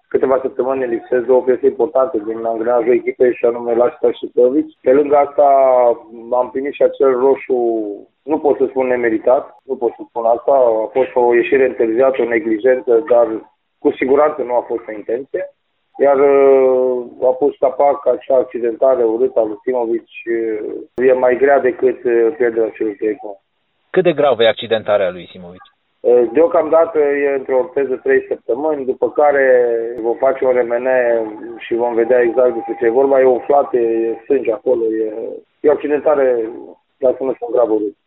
câteva săptămâni ne lipsesc două piese importante din angrenajul echipei și anume Lașta și Tăvici. Pe lângă asta am primit și acel roșu, nu pot să spun nemeritat, nu pot să spun asta, a fost o ieșire întârziată, o neglijență, dar cu siguranță nu a fost o intenție. Iar a pus capac acea accidentare urâtă a lui Simovic, e mai grea decât pierderea celui trei. Cât de gravă e accidentarea lui Simovic? Deocamdată e într-o orteză 3 săptămâni, după care vom face o RMN și vom vedea exact despre ce e vorba. E umflat, e sânge acolo, e o accidentare, dar să nu sunt grav urât.